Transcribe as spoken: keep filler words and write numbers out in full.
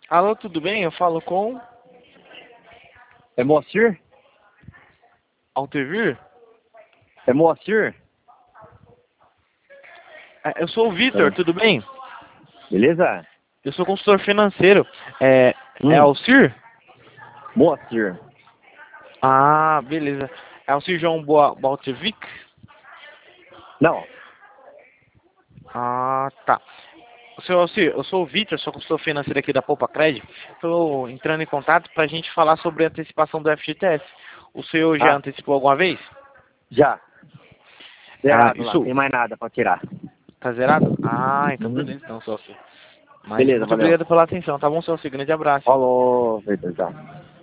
Alô, tudo bem? Eu falo com É Moacir? Altevir? É Moacir? É, Eu sou o Vitor, É. tudo bem? Beleza? Eu sou consultor financeiro. É, é Hum, Alcir? Moacir. Ah, beleza. É Alcir João Boa Baltevic? Não. Ah, tá. Seu Alcir, eu sou o Vitor, sou consultor financeiro aqui da Poupa Cred. Estou entrando em contato para a gente falar sobre a antecipação do F G T S. O senhor já Ah, antecipou alguma vez? já. Ah, Zerado lá, isso tem mais nada pra tirar. tá zerado? Ah, então Uhum. beleza, então, seu Alcir. Mas Beleza, muito valeu. obrigado pela atenção, tá bom, seu Alcir? Grande abraço. Falou, Vitor, já.